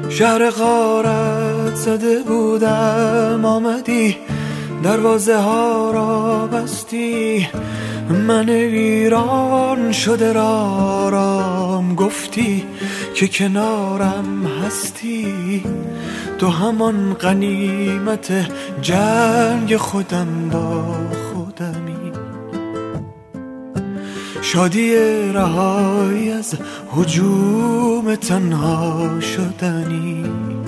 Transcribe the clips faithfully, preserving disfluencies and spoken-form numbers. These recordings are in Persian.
شهر غارت زده بودم، آمدی دروازه ها را بستی، من ویران شده را رام گفتی که کنارم هستی. تو همان غنیمت جنگ خودم با خودمی، شادی رهایی از هجوم تنها شدنی.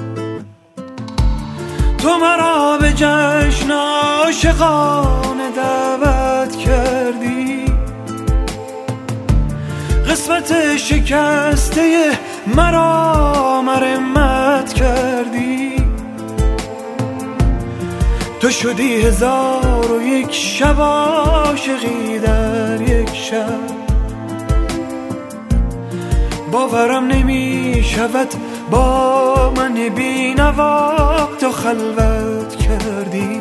تو مرا به جشن عاشقانه دعوت کردی، قسمت شکسته مرا مرمت کردی. تو شدی هزار و یک شب عاشقی در یک شب، باورم نمی شود با من بی‌نوا تو خلوت کردی.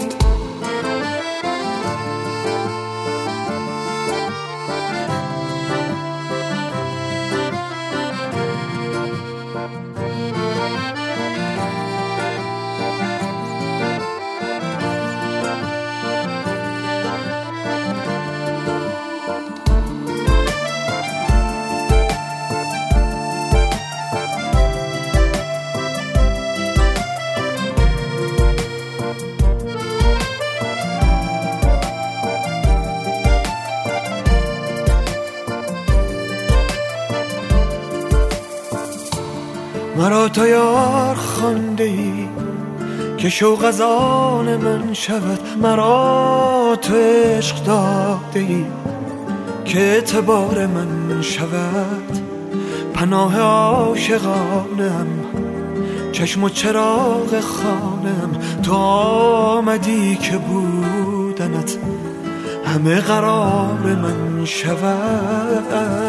مرا تو یار خانده ای که شوق از آن من شود، مرا تو عشق داده ای که اعتبار من شود. پناه عاشقانم، چشم و چراغ خانم، تو آمدی که بودنت همه قرار من شود.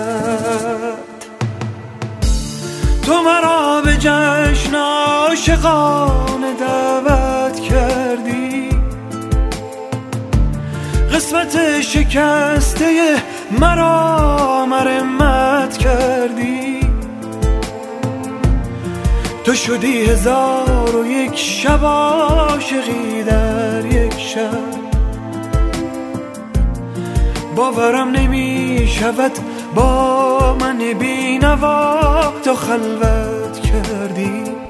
تو مرا به جشن عاشقانه دعوت کردی، قسمت شکسته مرا مرمت کردی. تو شدی هزار و یک شب عاشقی در یک شب، باورم نمی شود با من بی‌نوا تو خلوت کردی.